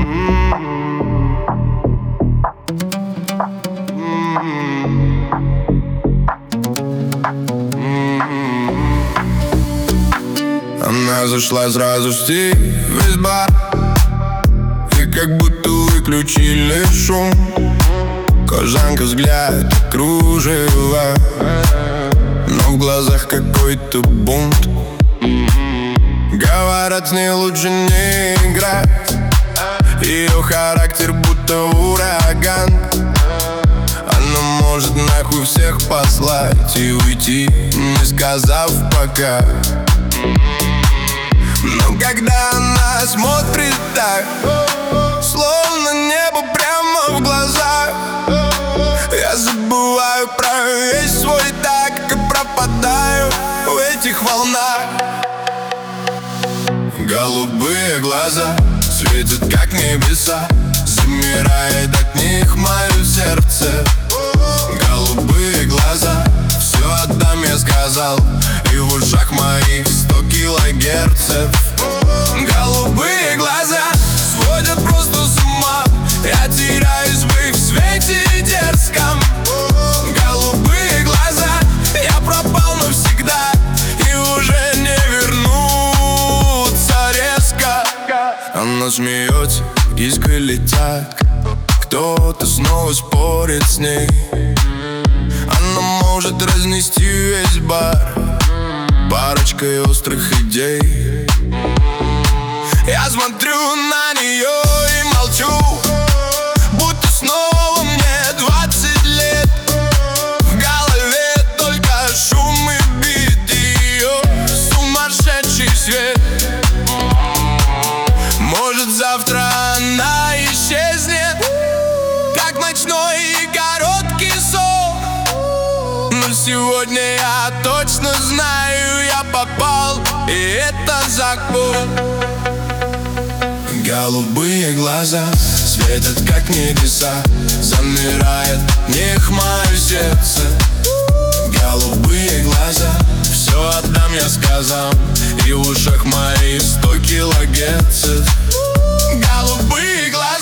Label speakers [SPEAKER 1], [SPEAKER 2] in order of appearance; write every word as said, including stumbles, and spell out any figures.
[SPEAKER 1] Она зашла сразу в весь бар, и как будто выключили шум. Кожанка, взгляд, кружева, но в глазах какой-то бунт. Говорят, с ней лучше не играть, ее характер будто ураган. Она может нахуй всех послать и уйти, не сказав пока. Но когда она смотрит так, словно небо прямо в глаза, я забываю про весь свой так и пропадаю в этих волнах. Голубые глаза светят как небеса, замирает от них мое сердце. Голубые глаза, все отдам, я сказал, и в ушах моих сто килогерцев. Голубые глаза сводят просто с ума, я теряюсь в их свете дерзком. Голубые глаза, я пропал навсегда, и уже не вернуться резко. Она смеется, искры летят, кто-то снова спорит с ней. Она может разнести весь бар парочкой острых идей. Я смотрю на нее и молчу, будто снова мне двадцать лет. В голове только шум и бит ее сумасшедший свет. Может, завтра она исчезнет, как ночной и короткий сон. Но сегодня я точно знаю, я попал, и это закон. Голубые глаза светят как небеса, замирает в них мое сердце. Голубые глаза, все отдам, я сказал, и в ушах моих сто килогерцев. Голубые глаза.